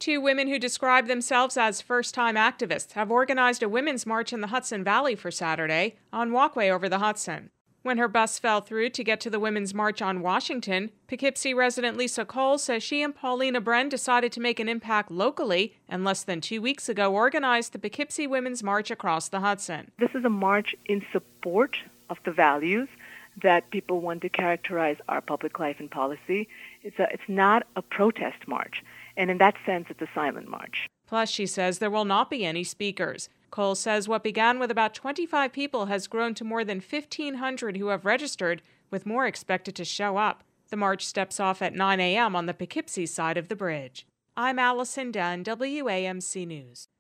Two women who describe themselves as first-time activists have organized a women's march in the Hudson Valley for Saturday on Walkway over the Hudson. When her bus fell through to get to the Women's March on Washington, Poughkeepsie resident Lisa Cole says she and Paulina Bren decided to make an impact locally and less than 2 weeks ago organized the Poughkeepsie Women's March across the Hudson. This is a march in support of the values that people want to characterize our public life and policy. It's not a protest march, and in that sense, it's a silent march. Plus, she says there will not be any speakers. Cole says what began with about 25 people has grown to more than 1,500 who have registered, with more expected to show up. The march steps off at 9 a.m. on the Poughkeepsie side of the bridge. I'm Allison Dunn, WAMC News.